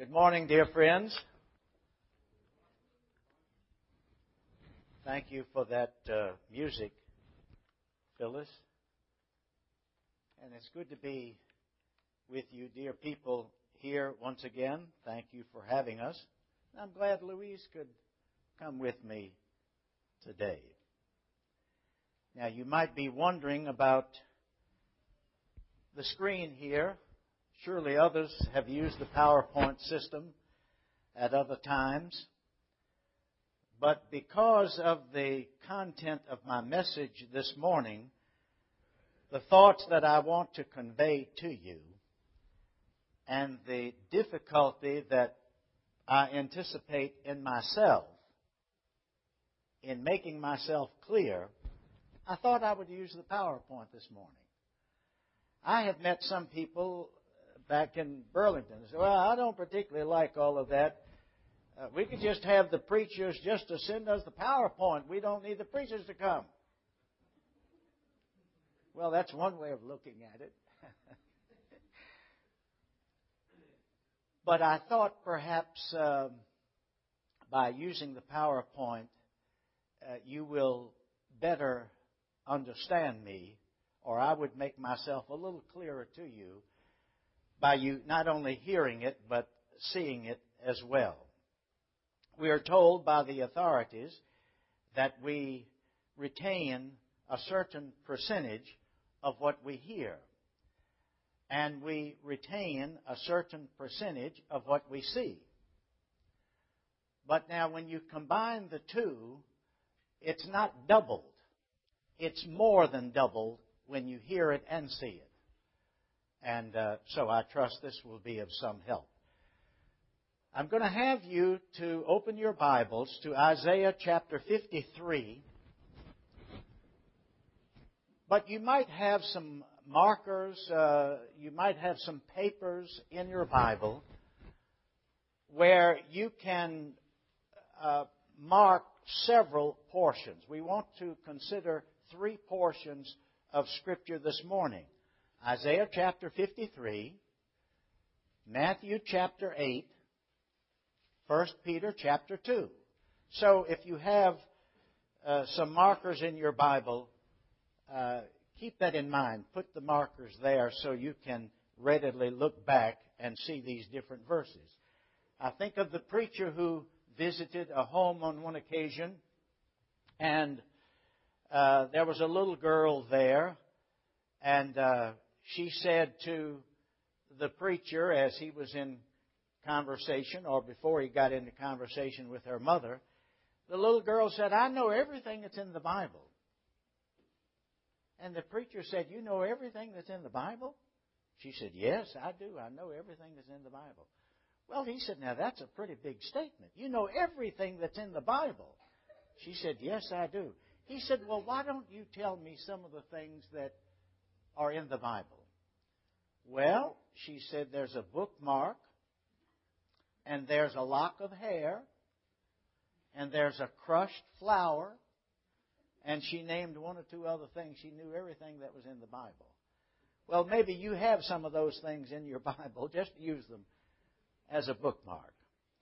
Good morning, dear friends. Thank you for that music, Phyllis. And it's good to be with you, dear people, here once again. Thank you for having us. I'm glad Louise could come with me today. Now, you might be wondering about the screen here. Surely others have used the PowerPoint system at other times. But because of the content of my message this morning, the thoughts that I want to convey to you and the difficulty that I anticipate in myself in making myself clear, I thought I would use the PowerPoint this morning. I have met some people back in Burlington who say, well, I don't particularly like all of that. We could just have the preachers just to send us the PowerPoint. We don't need the preachers to come. Well, that's one way of looking at it. But I thought perhaps by using the PowerPoint, you will better understand me, or I would make myself a little clearer to you by you not only hearing it, but seeing it as well. We are told by the authorities that we retain a certain percentage of what we hear, and we retain a certain percentage of what we see. But now when you combine the two, it's not doubled. It's more than doubled when you hear it and see it. And so I trust this will be of some help. I'm going to have you to open your Bibles to Isaiah chapter 53. But you might have some markers, you might have some papers in your Bible where you can mark several portions. We want to consider 3 portions of Scripture this morning. Isaiah chapter 53, Matthew chapter 8, 1 Peter chapter 2. So if you have some markers in your Bible, keep that in mind. Put the markers there so you can readily look back and see these different verses. I think of the preacher who visited a home on one occasion, and there was a little girl there, and she said to the preacher as he was in conversation, or before he got into conversation with her mother, the little girl said, I know everything that's in the Bible. And the preacher said, you know everything that's in the Bible? She said, yes, I do. I know everything that's in the Bible. Well, he said, now that's a pretty big statement. You know everything that's in the Bible. She said, yes, I do. He said, well, why don't you tell me some of the things that are in the Bible? Well, she said, there's a bookmark, and there's a lock of hair, and there's a crushed flower, and she named 1 or 2 other things. She knew everything that was in the Bible. Well, maybe you have some of those things in your Bible. Just use them as a bookmark.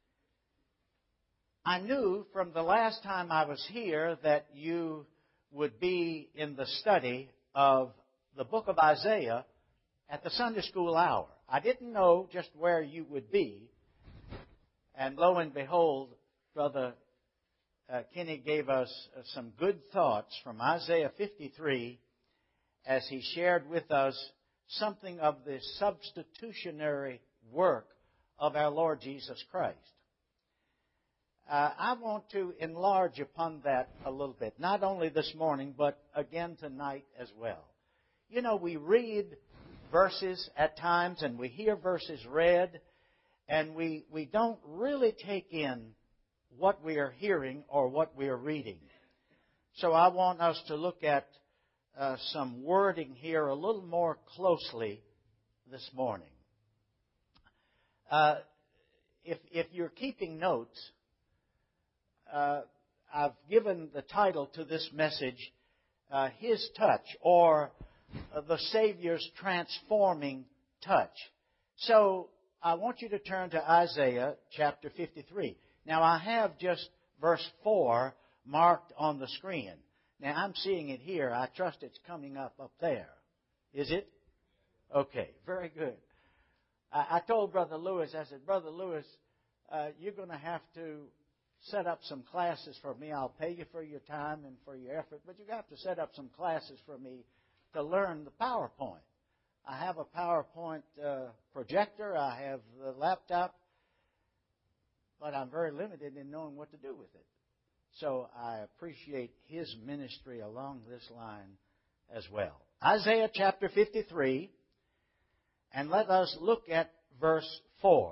I knew from the last time I was here that you would be in the study of the book of Isaiah at the Sunday school hour. I didn't know just where you would be. And lo and behold, Brother Kenny gave us some good thoughts from Isaiah 53 as he shared with us something of the substitutionary work of our Lord Jesus Christ. I want to enlarge upon that a little bit, not only this morning, but again tonight as well. You know, we read verses at times and we hear verses read, and we don't really take in what we are hearing or what we are reading. So I want us to look at some wording here a little more closely this morning. If you're keeping notes, I've given the title to this message, His Touch, or the Savior's Transforming Touch. So I want you to turn to Isaiah chapter 53. Now, I have just verse 4 marked on the screen. Now, I'm seeing it here. I trust it's coming up there. Is it? Okay, very good. I told Brother Lewis, I said, Brother Lewis, you're going to have to set up some classes for me. I'll pay you for your time and for your effort, but you have to set up some classes for me to learn the PowerPoint. I have a PowerPoint projector. I have the laptop, but I'm very limited in knowing what to do with it. So I appreciate his ministry along this line as well. Isaiah chapter 53, and let us look at verse 4.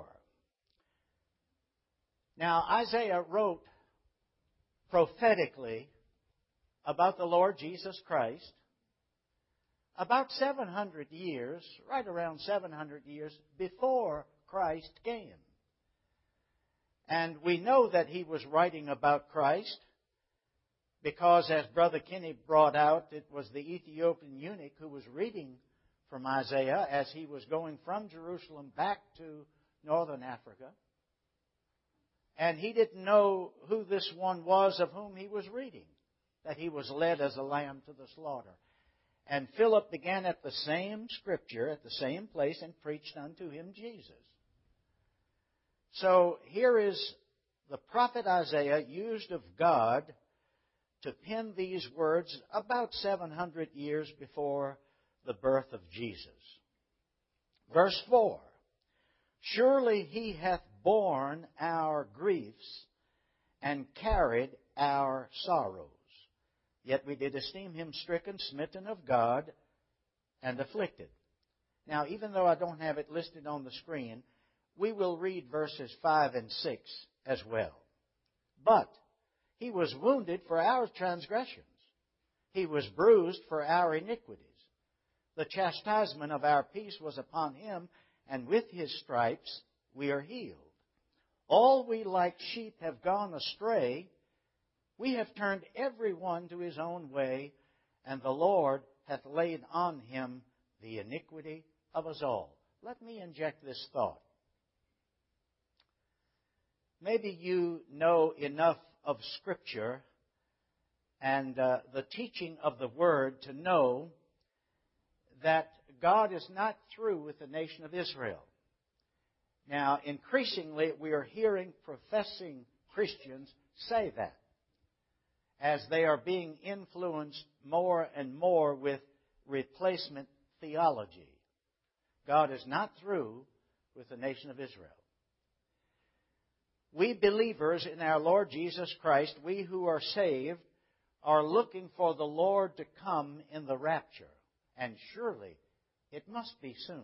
Now, Isaiah wrote prophetically about the Lord Jesus Christ about 700 years, right around 700 years before Christ came. And we know that he was writing about Christ because, as Brother Kinney brought out, it was the Ethiopian eunuch who was reading from Isaiah as he was going from Jerusalem back to northern Africa. And he didn't know who this one was of whom he was reading, that he was led as a lamb to the slaughter. And Philip began at the same scripture, at the same place, and preached unto him Jesus. So here is the prophet Isaiah used of God to pen these words about 700 years before the birth of Jesus. Verse 4, surely he hath borne our griefs and carried our sorrows. Yet we did esteem him stricken, smitten of God, and afflicted. Now, even though I don't have it listed on the screen, we will read verses 5 and 6 as well. But he was wounded for our transgressions. He was bruised for our iniquities. The chastisement of our peace was upon him, and with his stripes we are healed. All we like sheep have gone astray. We have turned every one to his own way, and the Lord hath laid on him the iniquity of us all. Let me inject this thought. Maybe you know enough of Scripture and the teaching of the Word to know that God is not through with the nation of Israel. Now, increasingly, we are hearing professing Christians say that, as they are being influenced more and more with replacement theology. God is not through with the nation of Israel. We believers in our Lord Jesus Christ, we who are saved, are looking for the Lord to come in the rapture. And surely it must be soon.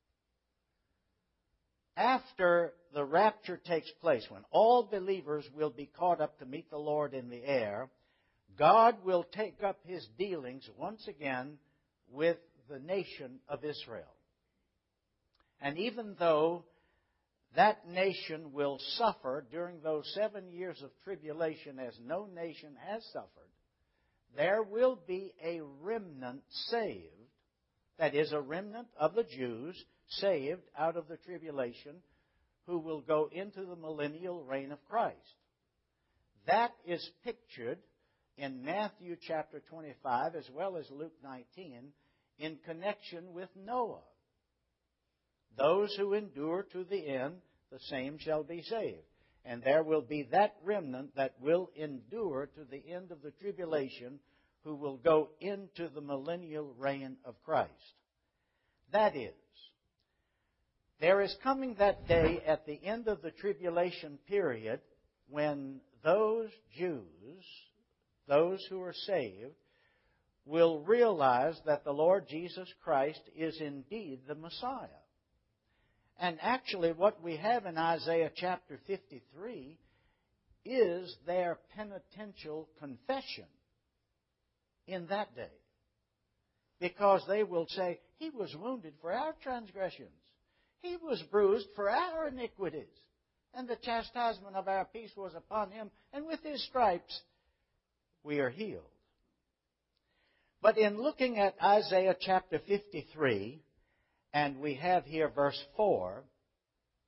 After the rapture takes place, when all believers will be caught up to meet the Lord in the air, God will take up his dealings once again with the nation of Israel. And even though that nation will suffer during those 7 years of tribulation as no nation has suffered, there will be a remnant saved. That is, a remnant of the Jews saved out of the tribulation who will go into the millennial reign of Christ. That is pictured in Matthew chapter 25 as well as Luke 19 in connection with Noah. Those who endure to the end, the same shall be saved. And there will be that remnant that will endure to the end of the tribulation who will go into the millennial reign of Christ. That is, there is coming that day at the end of the tribulation period when those Jews, those who are saved, will realize that the Lord Jesus Christ is indeed the Messiah. And actually what we have in Isaiah chapter 53 is their penitential confession in that day. Because they will say, he was wounded for our transgressions. He was bruised for our iniquities. And the chastisement of our peace was upon him. And with his stripes we are healed. But in looking at Isaiah chapter 53, and we have here verse 4,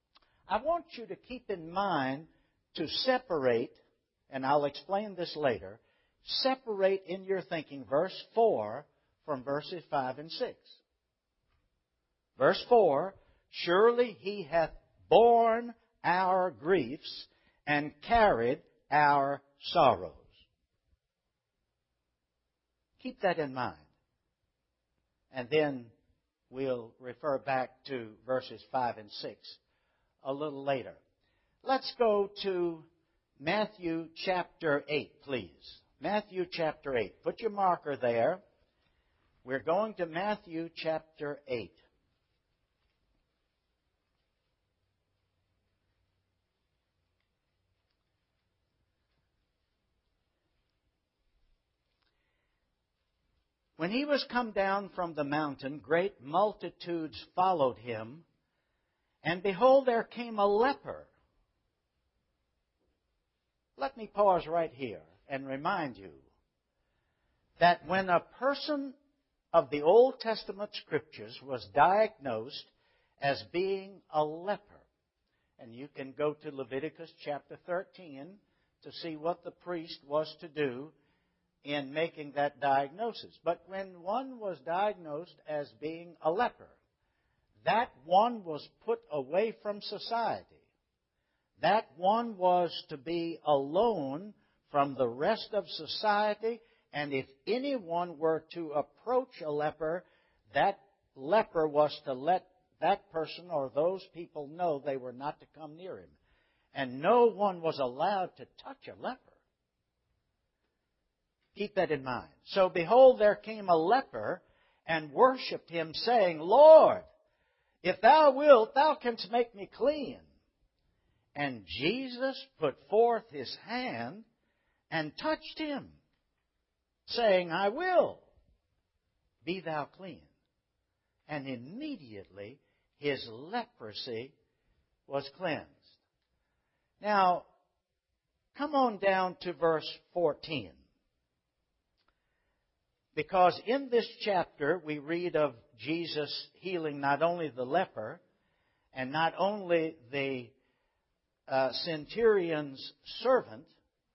I want you to keep in mind to separate, and I'll explain this later, separate in your thinking verse 4 from verses 5 and 6. Verse 4, surely he hath borne our griefs and carried our sorrows. Keep that in mind. And then we'll refer back to verses 5 and 6 a little later. Let's go to Matthew chapter 8, please. Matthew chapter 8. Put your marker there. We're going to Matthew chapter 8. When he was come down from the mountain, great multitudes followed him, and behold, there came a leper. Let me pause right here and remind you that when a person of the Old Testament Scriptures was diagnosed as being a leper, and you can go to Leviticus chapter 13 to see what the priest was to do in making that diagnosis. But when one was diagnosed as being a leper, that one was put away from society. That one was to be alone from the rest of society, and if anyone were to approach a leper, that leper was to let that person or those people know they were not to come near him. And no one was allowed to touch a leper. Keep that in mind. So behold, there came a leper and worshipped him, saying, Lord, if thou wilt, thou canst make me clean. And Jesus put forth his hand and touched him, saying, I will, be thou clean. And immediately his leprosy was cleansed. Now, come on down to verse 14. Because in this chapter we read of Jesus healing not only the leper and not only the centurion's servant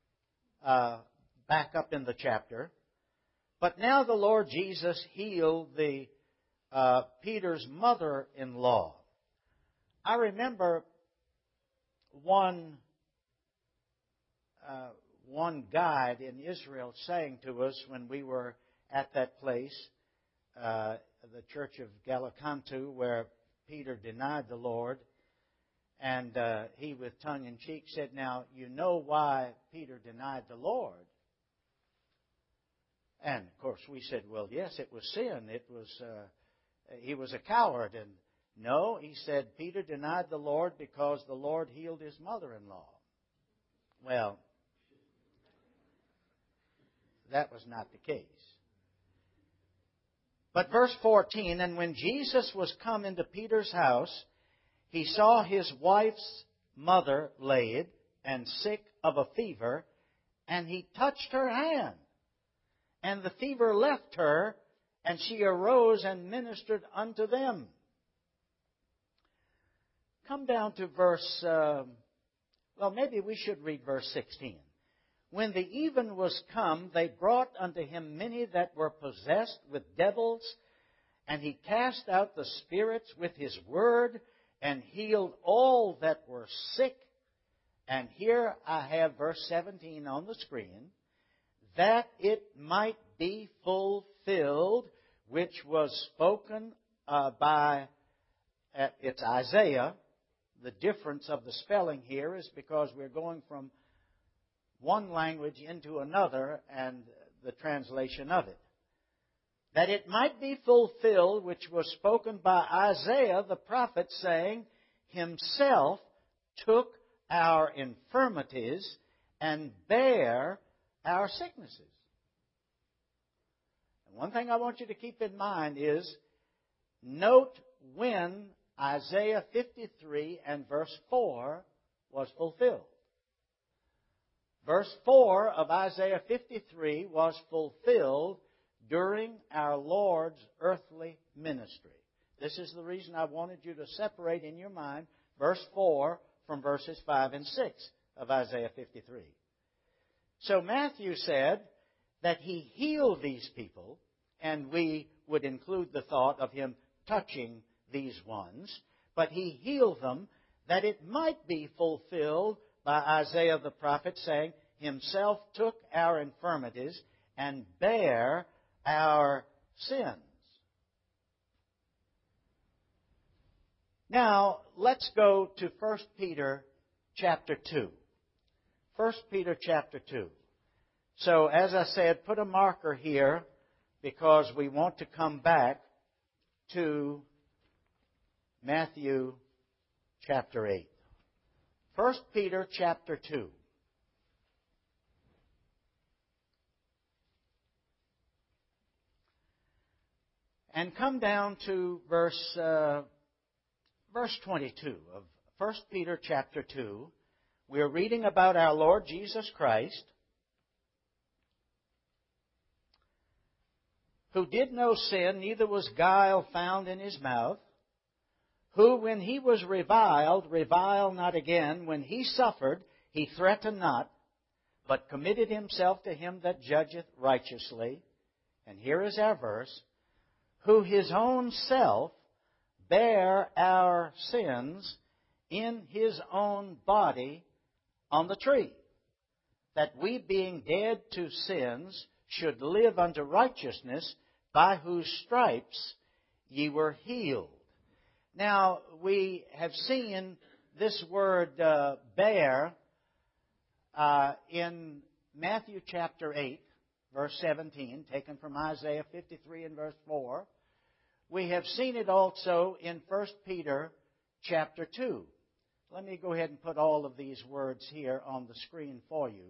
back up in the chapter, but now the Lord Jesus healed the Peter's mother-in-law. I remember one guide in Israel saying to us when we were at that place, the church of Gallicantu, where Peter denied the Lord, and he, with tongue-in-cheek, said, now, you know why Peter denied the Lord. And, of course, we said, well, yes, it was sin. It was he was a coward. And no, he said, Peter denied the Lord because the Lord healed his mother-in-law. Well, that was not the case. But verse 14, and when Jesus was come into Peter's house, he saw his wife's mother laid and sick of a fever, and he touched her hand. And the fever left her, and she arose and ministered unto them. Come down to verse, maybe we should read verse 16. When the even was come, they brought unto him many that were possessed with devils, and he cast out the spirits with his word, and healed all that were sick. And here I have verse 17 on the screen, that it might be fulfilled, which was spoken by, it's Isaiah. The difference of the spelling here is because we're going from one language into another and the translation of it. That it might be fulfilled, which was spoken by Isaiah the prophet, saying, himself took our infirmities and bare our sicknesses. And one thing I want you to keep in mind is, note when Isaiah 53 and verse 4 was fulfilled. Verse 4 of Isaiah 53 was fulfilled during our Lord's earthly ministry. This is the reason I wanted you to separate in your mind verse 4 from verses 5 and 6 of Isaiah 53. So Matthew said that he healed these people, and we would include the thought of him touching these ones, but he healed them that it might be fulfilled by Isaiah the prophet, saying, Himself took our infirmities and bare our sins. Now, let's go to 1 Peter chapter 2. 1 Peter chapter 2. So, as I said, put a marker here because we want to come back to Matthew chapter 8. 1 Peter chapter 2. And come down to verse 22 of 1 Peter chapter 2. We're reading about our Lord Jesus Christ, who did no sin, neither was guile found in his mouth, who, when he was reviled not again. When he suffered, he threatened not, but committed himself to him that judgeth righteously. And here is our verse, who his own self bare our sins in his own body on the tree, that we, being dead to sins, should live unto righteousness, by whose stripes ye were healed. Now, we have seen this word bear in Matthew chapter 8, verse 17, taken from Isaiah 53 and verse 4. We have seen it also in 1 Peter chapter 2. Let me go ahead and put all of these words here on the screen for you.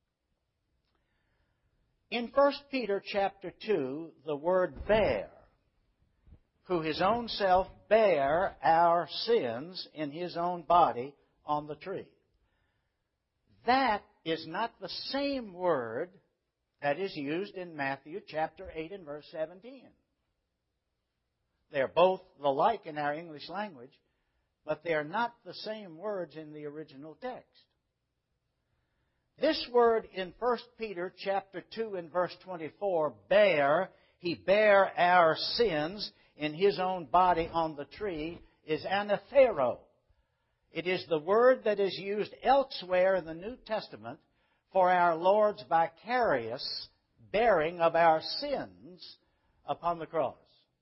In 1 Peter chapter 2, the word bear, who his own self bare our sins in his own body on the tree. That is not the same word that is used in Matthew chapter 8 and verse 17. They're both the like in our English language, but they are not the same words in the original text. This word in 1 Peter chapter 2 and verse 24, bear, he bare our sins in his own body on the tree, is anathero. It is the word that is used elsewhere in the New Testament for our Lord's vicarious bearing of our sins upon the cross.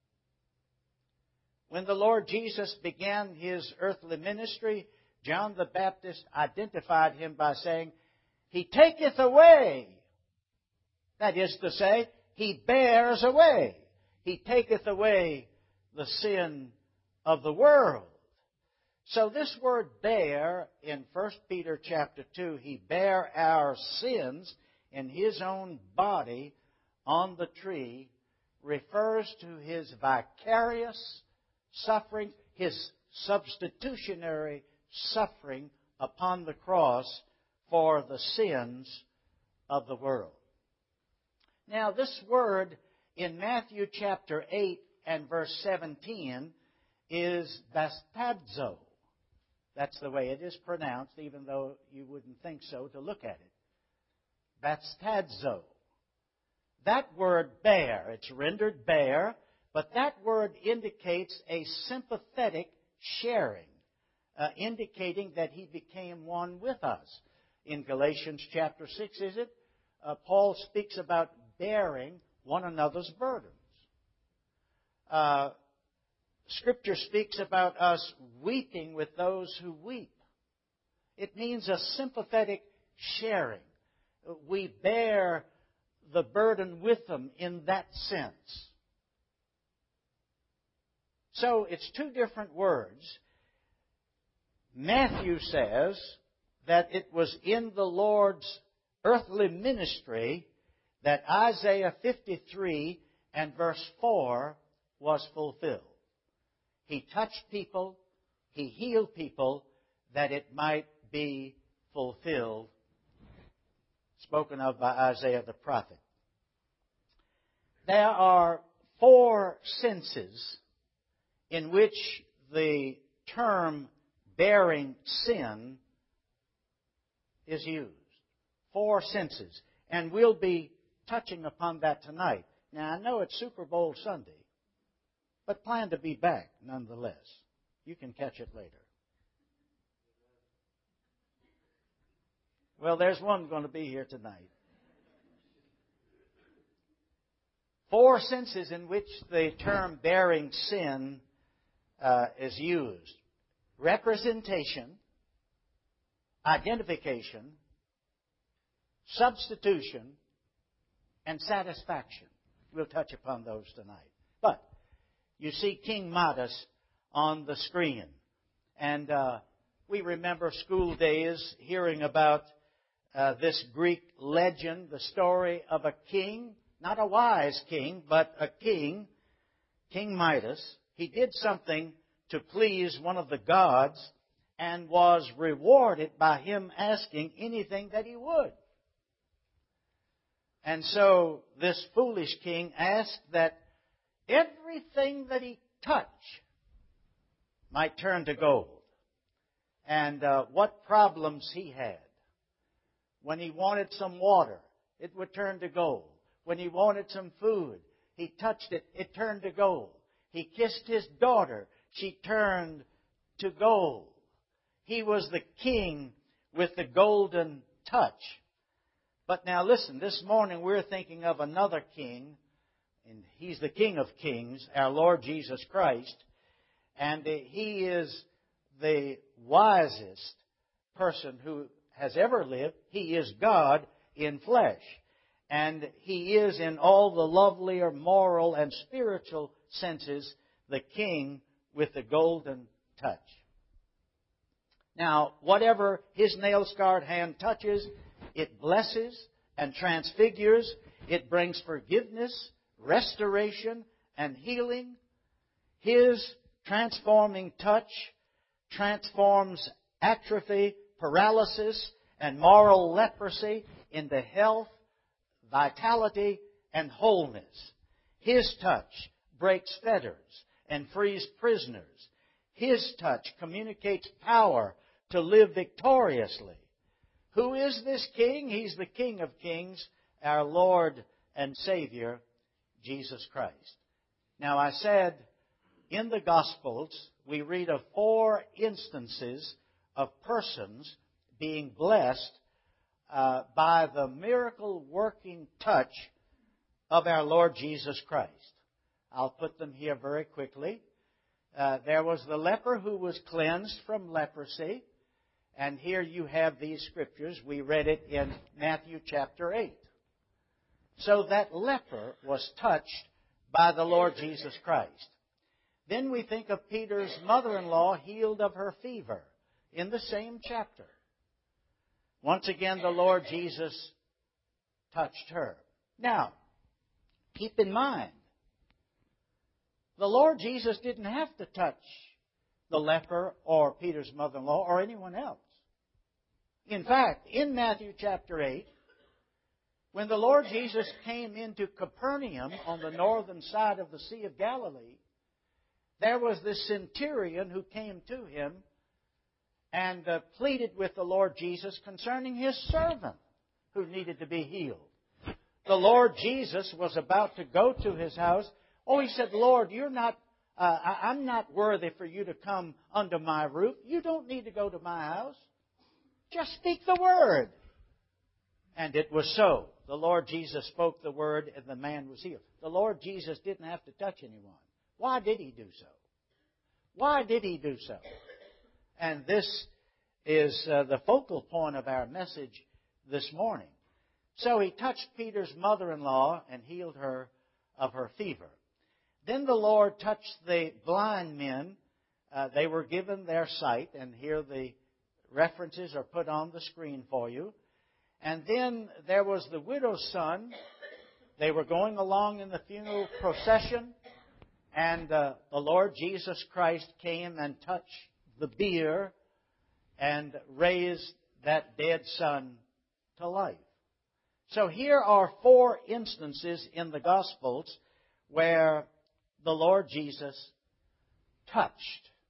When the Lord Jesus began his earthly ministry, John the Baptist identified him by saying, He taketh away. That is to say, He bears away. He taketh away the sin of the world. So this word bear in 1 Peter chapter 2, He bare our sins in His own body on the tree, refers to His vicarious suffering, His substitutionary suffering upon the cross for the sins of the world. Now, this word in Matthew chapter 8 and verse 17 is bastadzo. That's the way it is pronounced, even though you wouldn't think so to look at it. Bastadzo. That word bear, it's rendered bear, but that word indicates a sympathetic sharing, indicating that He became one with us. In Galatians chapter 6, is it? Paul speaks about bearing one another's burdens. Scripture speaks about us weeping with those who weep. It means a sympathetic sharing. We bear the burden with them in that sense. So it's two different words. Matthew says that it was in the Lord's earthly ministry that Isaiah 53 and verse 4 was fulfilled. He touched people, He healed people, that it might be fulfilled, spoken of by Isaiah the prophet. There are 4 senses in which the term bearing sin is used. 4 senses. And we'll be touching upon that tonight. Now, I know it's Super Bowl Sunday, but plan to be back nonetheless. You can catch it later. Well, there's one going to be here tonight. 4 senses in which the term bearing sin is used. Representation, identification, substitution, and satisfaction. We'll touch upon those tonight. But you see King Midas on the screen. And we remember school days hearing about this Greek legend, the story of a king, not a wise king, but a king, King Midas. He did something to please one of the gods and was rewarded by him asking anything that he would. And so this foolish king asked that everything that he touched might turn to gold. And what problems he had. When he wanted some water, it would turn to gold. When he wanted some food, he touched it, it turned to gold. He kissed his daughter, she turned to gold. He was the king with the golden touch. But now listen, this morning we're thinking of another king, and He's the King of Kings, our Lord Jesus Christ. And He is the wisest person who has ever lived. He is God in flesh. And He is in all the lovelier moral and spiritual senses the King with the golden touch. Now, whatever His nail-scarred hand touches, it blesses and transfigures. It brings forgiveness, restoration, and healing. His transforming touch transforms atrophy, paralysis, and moral leprosy into health, vitality, and wholeness. His touch breaks fetters and frees prisoners. His touch communicates power to live victoriously. Who is this King? He's the King of Kings, our Lord and Savior, Jesus Christ. Now, I said in the Gospels, we read of 4 instances of persons being blessed by the miracle-working touch of our Lord Jesus Christ. I'll put them here very quickly. There was the leper who was cleansed from leprosy. And here you have these scriptures. We read it in Matthew chapter 8. So that leper was touched by the Lord Jesus Christ. Then we think of Peter's mother-in-law healed of her fever in the same chapter. Once again, the Lord Jesus touched her. Now, keep in mind, the Lord Jesus didn't have to touch the leper or Peter's mother-in-law or anyone else. In fact, in Matthew chapter 8, when the Lord Jesus came into Capernaum on the northern side of the Sea of Galilee, there was this centurion who came to him and pleaded with the Lord Jesus concerning his servant who needed to be healed. The Lord Jesus was about to go to his house. Oh, he said, Lord, I'm not worthy for you to come under my roof. You don't need to go to my house. Just speak the word. And it was so. The Lord Jesus spoke the word and the man was healed. The Lord Jesus didn't have to touch anyone. Why did He do so? Why did He do so? And this is the focal point of our message this morning. So He touched Peter's mother-in-law and healed her of her fever. Then the Lord touched the blind men. They were given their sight, and here the references are put on the screen for you. And then there was the widow's son. They were going along in the funeral procession, and the Lord Jesus Christ came and touched the bier and raised that dead son to life. So here are 4 instances in the Gospels where the Lord Jesus touched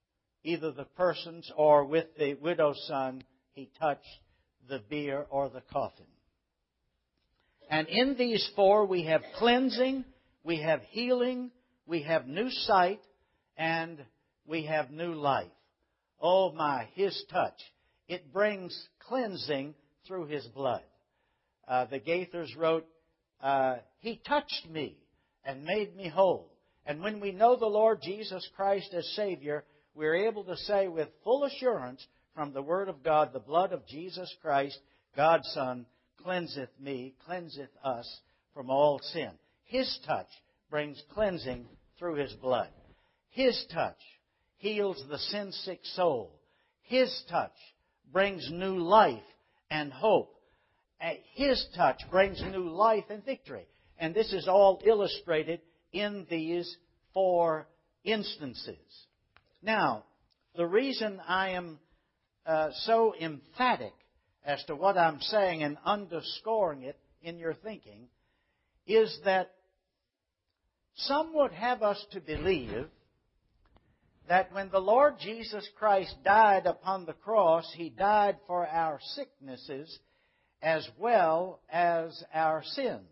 either the persons or with the widow's son, he touched the bier or the coffin. And in these four we have cleansing, we have healing, we have new sight, and we have new life. Oh my, His touch. It brings cleansing through His blood. The Gaithers wrote, He touched me and made me whole. And when we know the Lord Jesus Christ as Savior, we're able to say with full assurance from the Word of God, the blood of Jesus Christ, God's Son, cleanseth me, cleanseth us from all sin. His touch brings cleansing through His blood. His touch heals the sin-sick soul. His touch brings new life and hope. His touch brings new life and victory. And this is all illustrated in these four instances. Now, the reason I am so emphatic as to what I'm saying and underscoring it in your thinking is that some would have us to believe that when the Lord Jesus Christ died upon the cross, He died for our sicknesses as well as our sins.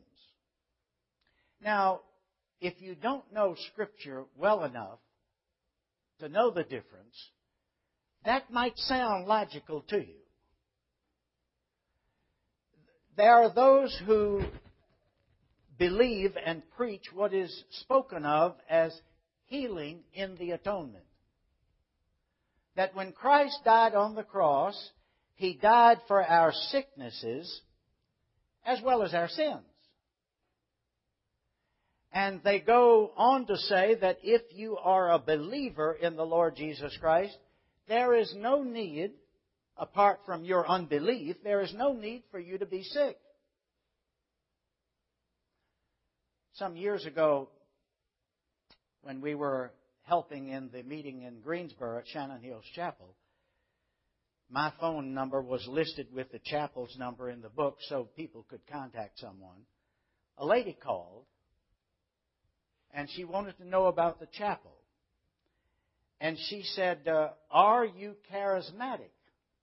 Now, if you don't know Scripture well enough to know the difference, that might sound logical to you. There are those who believe and preach what is spoken of as healing in the atonement. That when Christ died on the cross, He died for our sicknesses as well as our sins. And they go on to say that if you are a believer in the Lord Jesus Christ, there is no need, apart from your unbelief, there is no need for you to be sick. Some years ago, when we were helping in the meeting in Greensboro at Shannon Hills Chapel, my phone number was listed with the chapel's number in the book so people could contact someone. A lady called, and she wanted to know about the chapel. And she said, are you charismatic?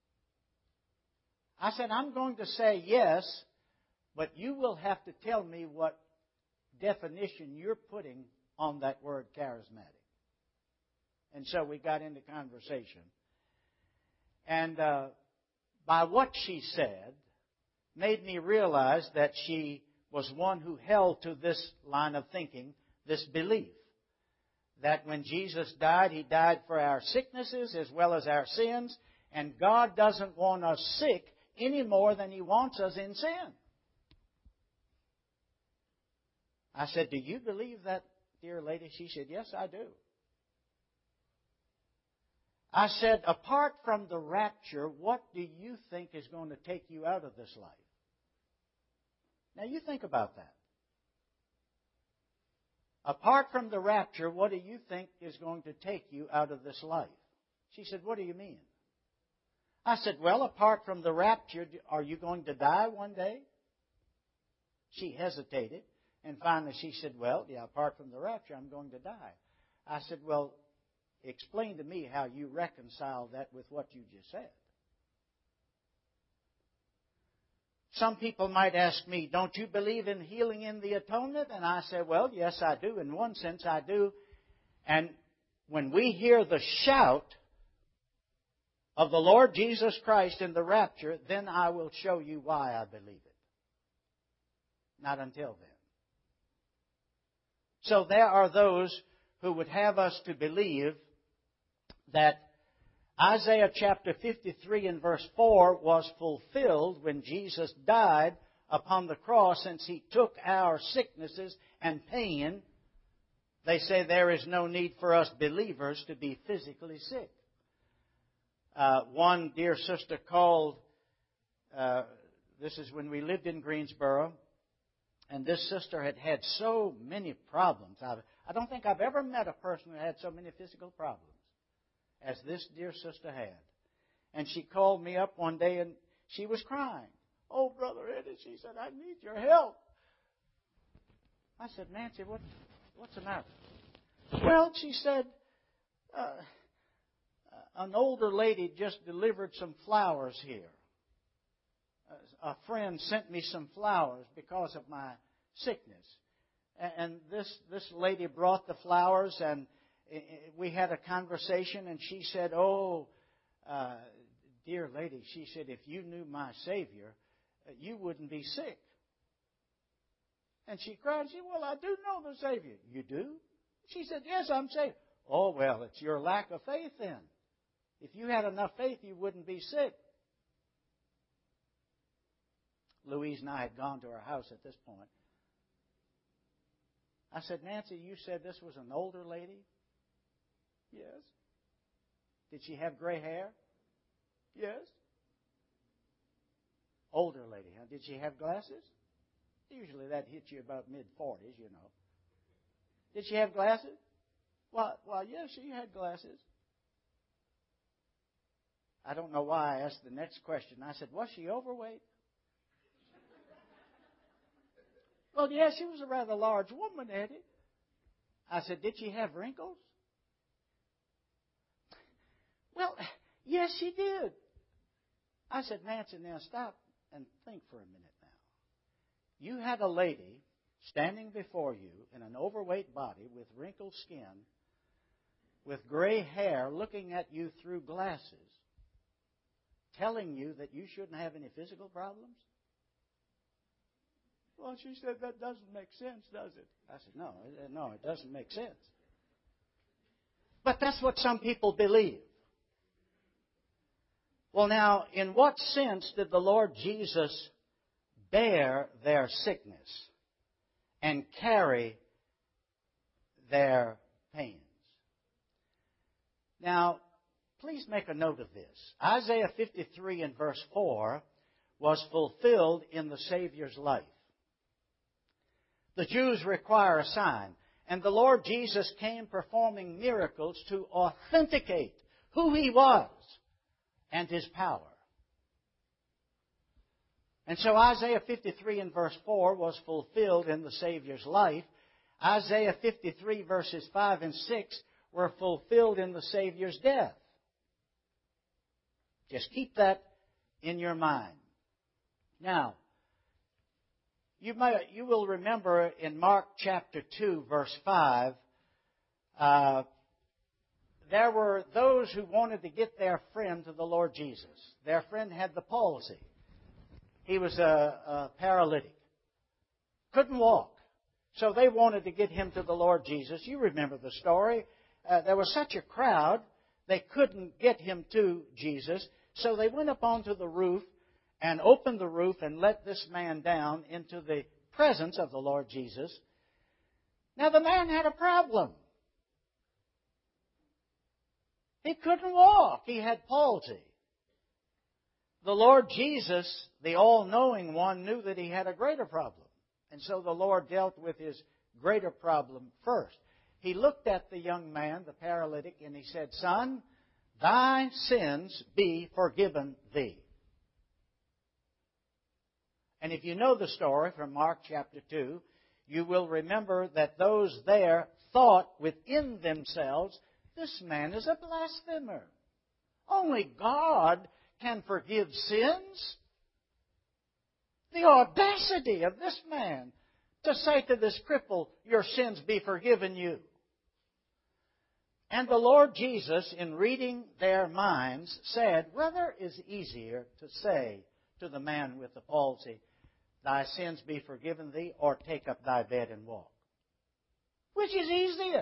I said, I'm going to say yes, but you will have to tell me what definition you're putting on that word charismatic. And so we got into conversation. And by what she said, made me realize that she was one who held to this line of thinking, this belief, that when Jesus died, He died for our sicknesses as well as our sins, and God doesn't want us sick any more than He wants us in sin. I said, do you believe that, dear lady? She said, yes, I do. I said, apart from the rapture, what do you think is going to take you out of this life? Now you think about that. Apart from the rapture, what do you think is going to take you out of this life? She said, what do you mean? I said, well, apart from the rapture, are you going to die one day? She hesitated, and finally she said, well, yeah, apart from the rapture, I'm going to die. I said, well, explain to me how you reconcile that with what you just said. Some people might ask me, don't you believe in healing in the atonement? And I say, well, yes, I do. In one sense, I do. And when we hear the shout of the Lord Jesus Christ in the rapture, then I will show you why I believe it. Not until then. So there are those who would have us to believe that Isaiah chapter 53 and verse 4 was fulfilled when Jesus died upon the cross, since He took our sicknesses and pain. They say there is no need for us believers to be physically sick. One dear sister called, this is when we lived in Greensboro, and this sister had had so many problems. I don't think I've ever met a person who had so many physical problems as this dear sister had. And she called me up one day and she was crying. Oh, Brother Eddie, she said, I need your help. I said, Nancy, what's the matter? Well, she said, an older lady just delivered some flowers here. A friend sent me some flowers because of my sickness. And this lady brought the flowers, and we had a conversation, and she said, dear lady, she said, if you knew my Savior, you wouldn't be sick. And she cried, she said, well, I do know the Savior. You do? She said, yes, I'm saved. Oh, well, it's your lack of faith then. If you had enough faith, you wouldn't be sick. Louise and I had gone to our house at this point. I said, Nancy, you said this was an older lady? Yes. Did she have gray hair? Yes. Older lady, huh? Did she have glasses? Usually that hits you about mid-40s, you know. Did she have glasses? Well, yes, she had glasses. I don't know why I asked the next question. I said, was she overweight? Well, yes, she was a rather large woman, Eddie. I said, did she have wrinkles? Well, yes, she did. I said, Nancy, now stop and think for a minute now. You had a lady standing before you in an overweight body with wrinkled skin, with gray hair, looking at you through glasses, telling you that you shouldn't have any physical problems? Well, she said, that doesn't make sense, does it? I said, no, it doesn't make sense. But that's what some people believe. Well, now, in what sense did the Lord Jesus bear their sickness and carry their pains? Now, please make a note of this. Isaiah 53 and verse 4 was fulfilled in the Savior's life. The Jews require a sign, and the Lord Jesus came performing miracles to authenticate who He was and His power. And so Isaiah 53 and verse 4 was fulfilled in the Savior's life. Isaiah 53 verses 5 and 6 were fulfilled in the Savior's death. Just keep that in your mind. Now, you will remember in Mark chapter 2, verse 5, there were those who wanted to get their friend to the Lord Jesus. Their friend had the palsy. He was a paralytic. Couldn't walk. So they wanted to get him to the Lord Jesus. You remember the story. There was such a crowd, they couldn't get him to Jesus. So they went up onto the roof and opened the roof and let this man down into the presence of the Lord Jesus. Now the man had a problem. He couldn't walk. He had palsy. The Lord Jesus, the all-knowing one, knew that he had a greater problem. And so the Lord dealt with his greater problem first. He looked at the young man, the paralytic, and he said, Son, thy sins be forgiven thee. And if you know the story from Mark chapter 2, you will remember that those there thought within themselves, this man is a blasphemer. Only God can forgive sins. The audacity of this man to say to this cripple, your sins be forgiven you. And the Lord Jesus, in reading their minds, said, whether it is easier to say to the man with the palsy, thy sins be forgiven thee, or take up thy bed and walk? Which is easier?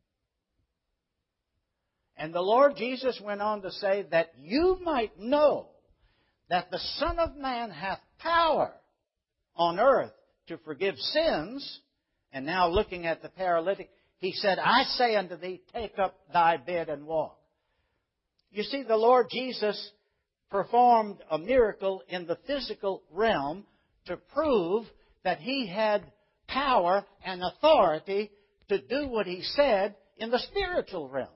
And the Lord Jesus went on to say that you might know that the Son of Man hath power on earth to forgive sins. And now looking at the paralytic, He said, I say unto thee, take up thy bed and walk. You see, the Lord Jesus performed a miracle in the physical realm to prove that He had power and authority to do what He said in the spiritual realm.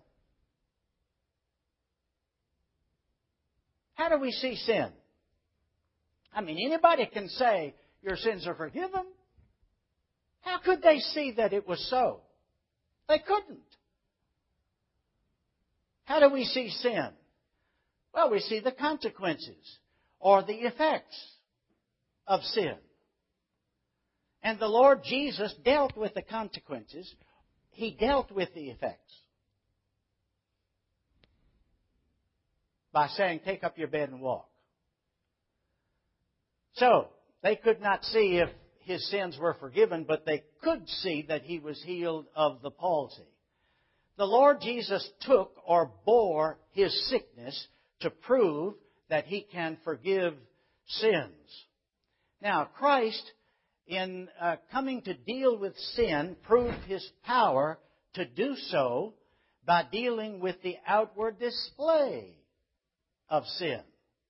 How do we see sin? I mean, anybody can say your sins are forgiven. How could they see that it was so? They couldn't. How do we see sin? Well, we see the consequences or the effects of sin. And the Lord Jesus dealt with the consequences. He dealt with the effects by saying, take up your bed and walk. So, they could not see if his sins were forgiven, but they could see that he was healed of the palsy. The Lord Jesus took or bore his sickness to prove that he can forgive sins. Now, Christ, in coming to deal with sin, proved his power to do so by dealing with the outward display of sin.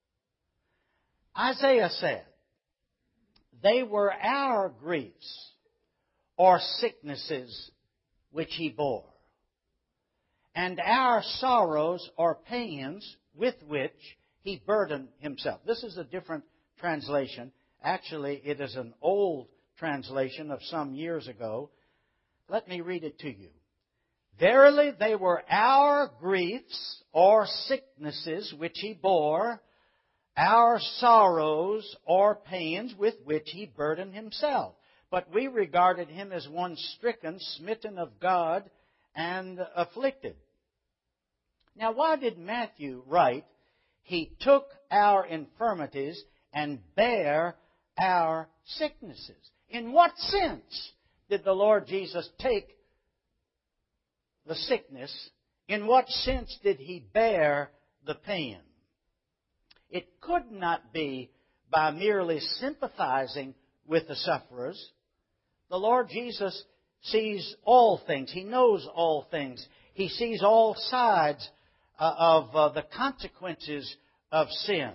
Isaiah said, they were our griefs or sicknesses which he bore, and our sorrows or pains with which he burdened himself. This is a different translation. Actually, it is an old translation of some years ago. Let me read it to you. Verily, they were our griefs or sicknesses which he bore, our sorrows or pains with which he burdened himself. But we regarded him as one stricken, smitten of God, and afflicted. Now, why did Matthew write, he took our infirmities and bare our sicknesses? In what sense did the Lord Jesus take the sickness? In what sense did he bear the pain? It could not be by merely sympathizing with the sufferers. The Lord Jesus sees all things. He knows all things. He sees all sides of the consequences of sin.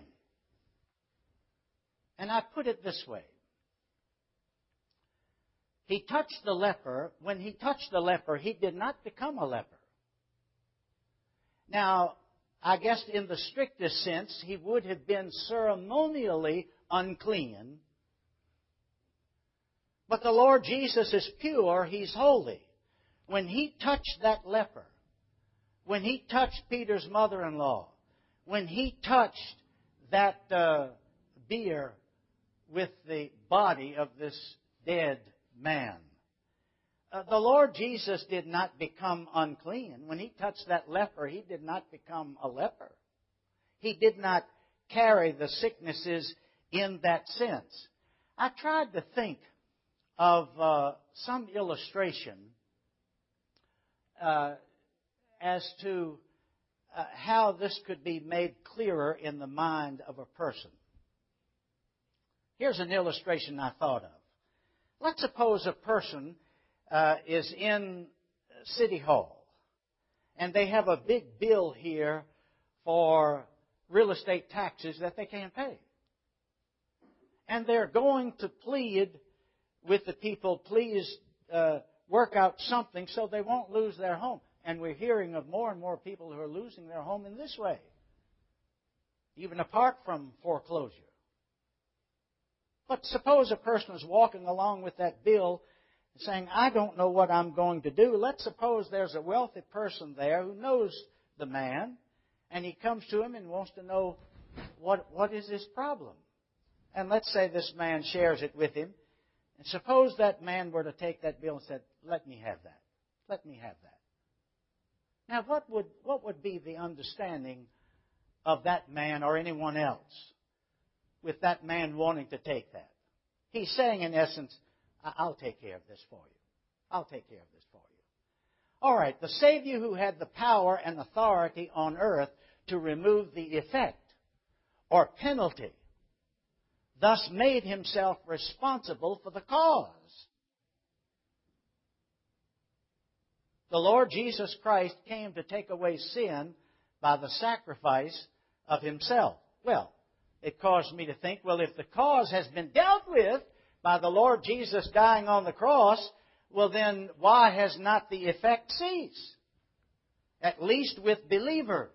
And I put it this way. He touched the leper. When he touched the leper, he did not become a leper. Now, I guess in the strictest sense, he would have been ceremonially unclean. But the Lord Jesus is pure. He's holy. When he touched that leper, when he touched Peter's mother-in-law, when he touched that bier with the body of this dead man, the Lord Jesus did not become unclean. When he touched that leper, he did not become a leper. He did not carry the sicknesses in that sense. I tried to think of some illustration as to how this could be made clearer in the mind of a person. Here's an illustration I thought of. Let's suppose a person is in City Hall, and they have a big bill here for real estate taxes that they can't pay. And they're going to plead with the people, please work out something so they won't lose their home. And we're hearing of more and more people who are losing their home in this way, even apart from foreclosure. But suppose a person is walking along with that bill saying, I don't know what I'm going to do. Let's suppose there's a wealthy person there who knows the man, and he comes to him and wants to know what is his problem. And let's say this man shares it with him. And suppose that man were to take that bill and said, let me have that. Let me have that. Now, what would be the understanding of that man or anyone else with that man wanting to take that? He's saying, in essence, I'll take care of this for you. I'll take care of this for you. All right, the Savior who had the power and authority on earth to remove the effect or penalty, thus made himself responsible for the cause. The Lord Jesus Christ came to take away sin by the sacrifice of himself. Well, it caused me to think, well, if the cause has been dealt with by the Lord Jesus dying on the cross, well then, why has not the effect ceased? At least with believers.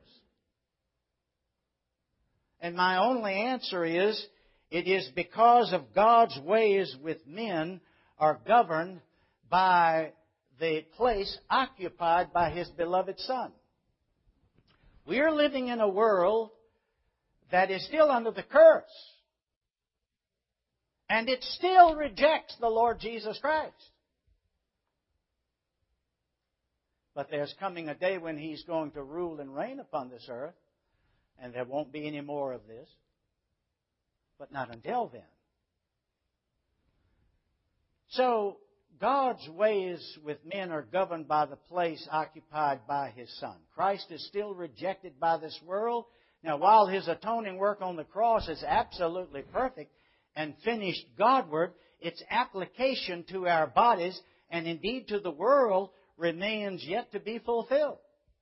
And my only answer is, it is because of God's ways with men are governed by the place occupied by His beloved Son. We are living in a world that is still under the curse. And it still rejects the Lord Jesus Christ. But there's coming a day when He's going to rule and reign upon this earth, and there won't be any more of this. But not until then. So, God's ways with men are governed by the place occupied by His Son. Christ is still rejected by this world. Now, while His atoning work on the cross is absolutely perfect and finished Godward, its application to our bodies and indeed to the world remains yet to be fulfilled.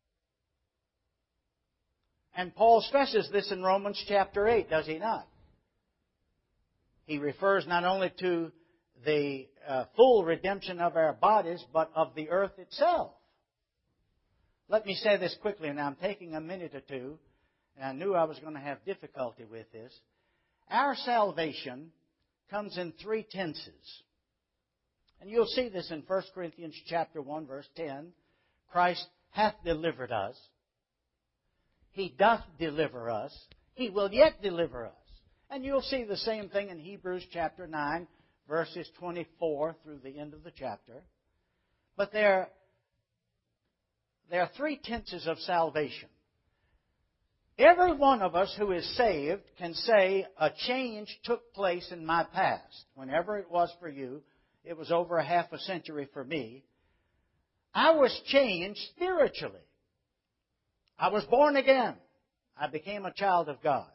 And Paul stresses this in Romans chapter 8, does he not? He refers not only to the full redemption of our bodies, but of the earth itself. Let me say this quickly, and I'm taking a minute or two, and I knew I was going to have difficulty with this. Our salvation comes in three tenses. And you'll see this in 1 Corinthians chapter 1, verse 10. Christ hath delivered us. He doth deliver us. He will yet deliver us. And you'll see the same thing in Hebrews chapter 9, verses 24 through the end of the chapter. But there are three tenses of salvation. Every one of us who is saved can say a change took place in my past. Whenever it was for you, it was over a half a century for me. I was changed spiritually. I was born again. I became a child of God.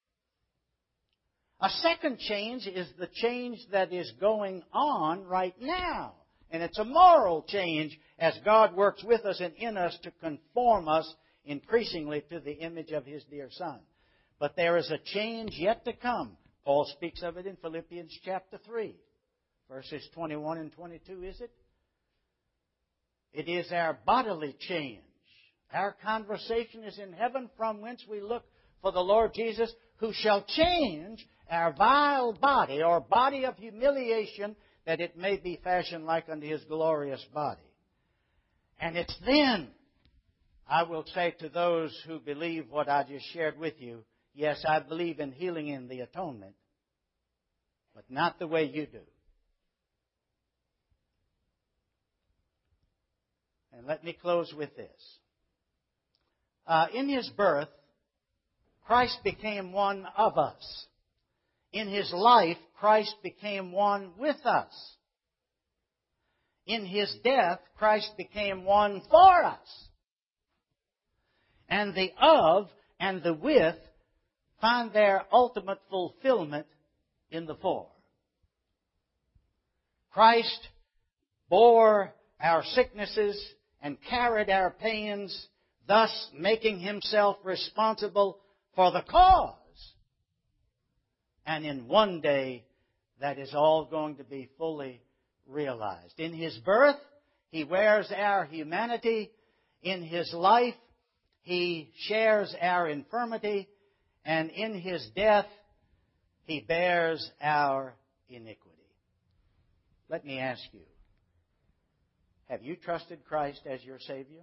A second change is the change that is going on right now. And it's a moral change as God works with us and in us to conform us increasingly to the image of His dear Son. But there is a change yet to come. Paul speaks of it in Philippians chapter 3, verses 21 and 22, is it? It is our bodily change. Our conversation is in heaven, from whence we look for the Lord Jesus, who shall change our vile body, or body of humiliation, that it may be fashioned like unto His glorious body. And it's then I will say to those who believe what I just shared with you, yes, I believe in healing in the atonement, but not the way you do. And let me close with this. In His birth, Christ became one of us. In His life, Christ became one with us. In His death, Christ became one for us. And the of and the with find their ultimate fulfillment in the for. Christ bore our sicknesses and carried our pains, thus making Himself responsible for the cause. And in one day, that is all going to be fully realized. In His birth, He wears our humanity. In His life, He shares our infirmity. And in His death, He bears our iniquity. Let me ask you, have you trusted Christ as your Savior?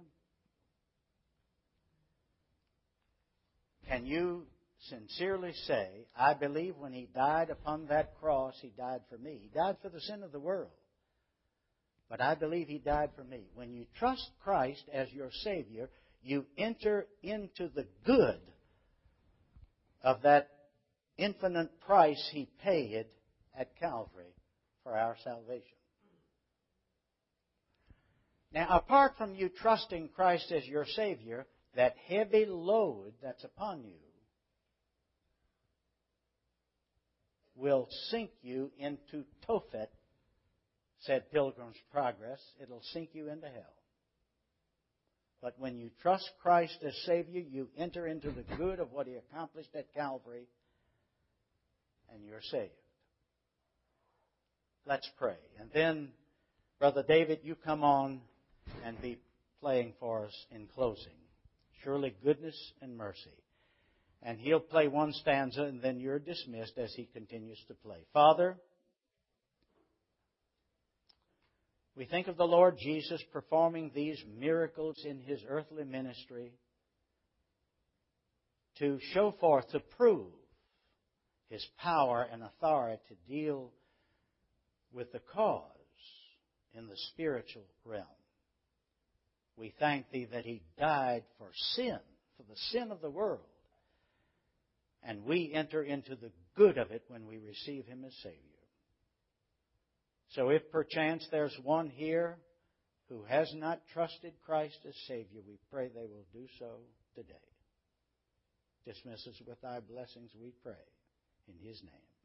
Can you sincerely say, I believe when He died upon that cross, He died for me. He died for the sin of the world. But I believe He died for me. When you trust Christ as your Savior, you enter into the good of that infinite price He paid at Calvary for our salvation. Now, apart from you trusting Christ as your Savior, that heavy load that's upon you will sink you into Tophet, said Pilgrim's Progress. It'll sink you into hell. But when you trust Christ as Savior, you enter into the good of what He accomplished at Calvary, and you're saved. Let's pray. And then, Brother David, you come on and be playing for us in closing. Surely goodness and mercy. And he'll play one stanza, and then you're dismissed as he continues to play. Father, we think of the Lord Jesus performing these miracles in His earthly ministry to show forth, to prove His power and authority to deal with the cause in the spiritual realm. We thank Thee that He died for sin, for the sin of the world. And we enter into the good of it when we receive Him as Savior. So if perchance there's one here who has not trusted Christ as Savior, we pray they will do so today. Dismiss us with Thy blessings, we pray, in His name.